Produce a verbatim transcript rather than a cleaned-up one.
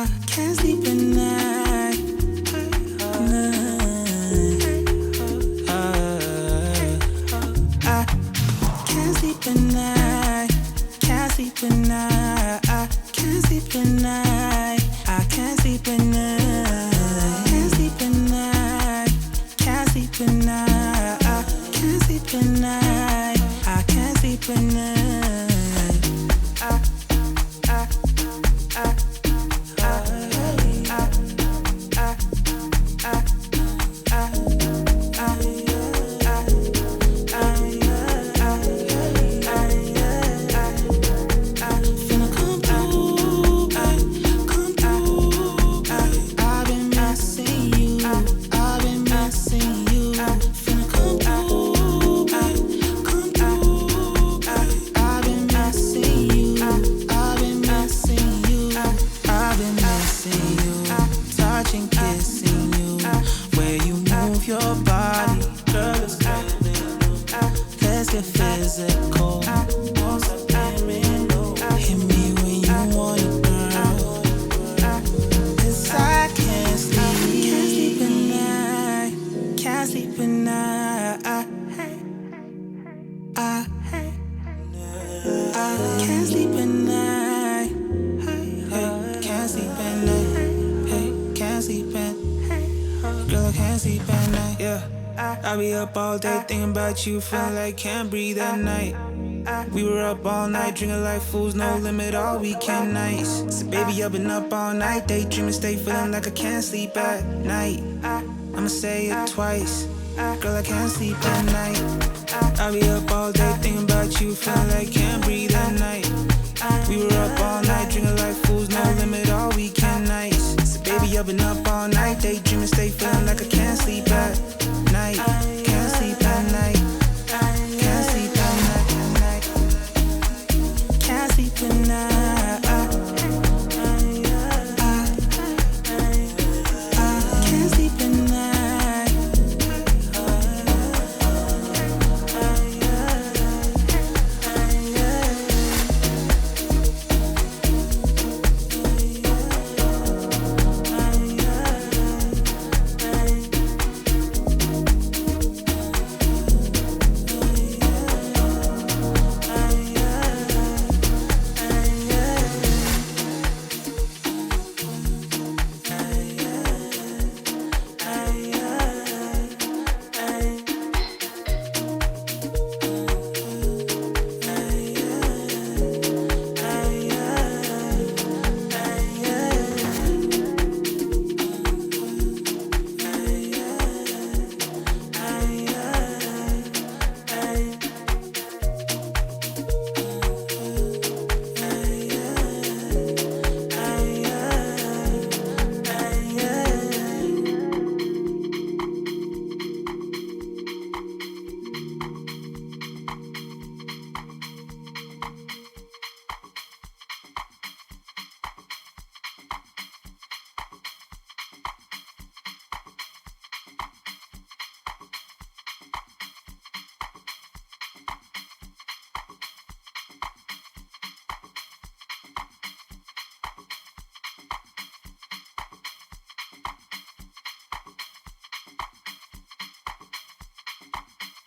I can't sleep at night. Night. I can't sleep at night. Can't sleep at night. I can't sleep at night. I can't sleep at night. Can't sleep at night. Can't sleep at night. I can't sleep at night. I can't sleep at night. Physical, hit me when you want it, girl. 'Cause I can't sleep, can't sleep at night, can't sleep at night. I, I, I can't sleep at night. Hey, can't sleep at night. Hey, can't sleep at. Girl, I can't sleep at night. Yeah. I be up all day thinking about you, feeling like can't breathe at night. We were up all night, drinking like fools, no limit, all weekend nights. So baby, I've been up all night, daydreaming, stay feeling like I can't sleep at night. I'ma say it twice, girl, I can't sleep at night. I be up all day thinking about you, feeling like can't breathe at night. We were up all night, drinking like fools, no limit, all weekend nights. So baby, I've been up all night, daydreaming, stay feeling like I can't sleep at